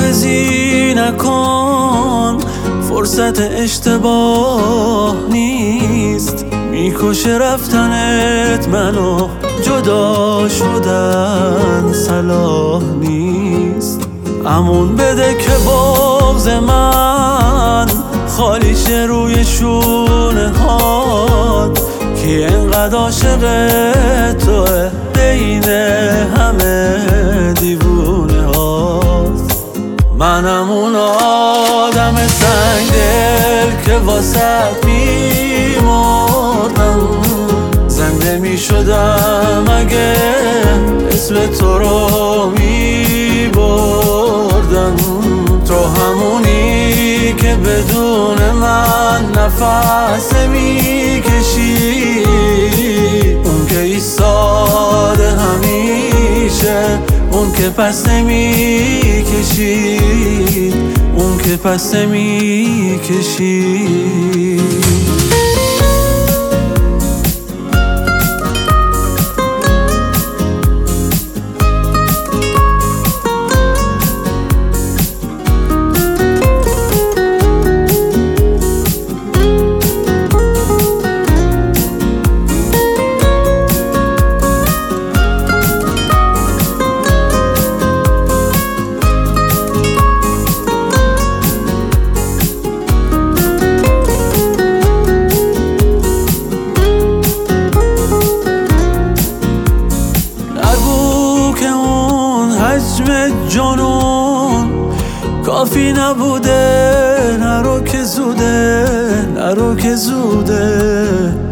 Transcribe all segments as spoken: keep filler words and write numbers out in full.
عاجزی نکن، فرصت اشتباه نیست. میکشه رفتنت منو، جدا شدن صلاح نیست. امون بده که بغض من خالیش روی شونه هات، که انقدر عاشق توه بین همه دیوونه هات. منم اون آدم سنگ دل که واسط میمردم، زنده میشدم اگه اسم تو رو میبردم. تو همونی که بدون من نفس میکشی، اون که ایستاده همیشه، اون که پس نمیکشی، اون که پس نمیکشی. حجم جنون کافی نبوده، نرو که زوده، نرو که زوده.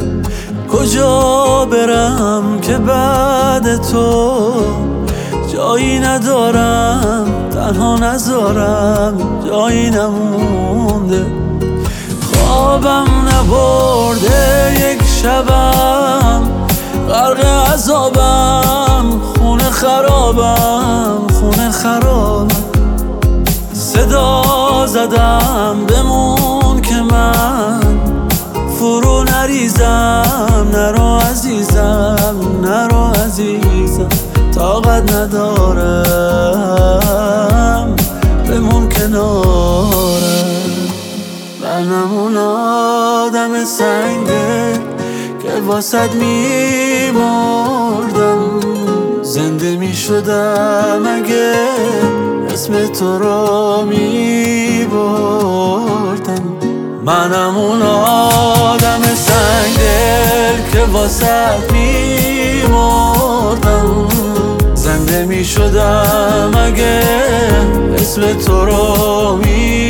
کجا برم که بعد تو جایی ندارم، تنها نذارم جایی نمونده. خوابم نبرده یک شبم، غرق عذابم، خونه خرابم، خونه خرابم. صدا زدم بمون که من فرو نریزم. نرو عزیزم، نرو عزیزم، طاقت ندارم، بمون کنارم. منم اون آدم سنگه که واسد میمردم، زنده میشدم اگه اسم تو رو میبردم. منم اون آدم سنگدل که واسد میمردم، زنده میشدم اگه اسم تو رو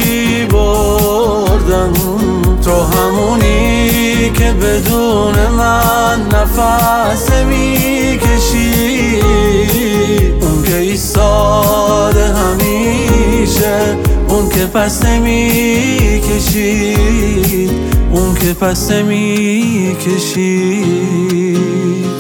میبردم. تو همونی که بدون من نفس میکشی، اون که ایستاده همیشه، اون که پس نمیکشی، اون که پس نمیکشی.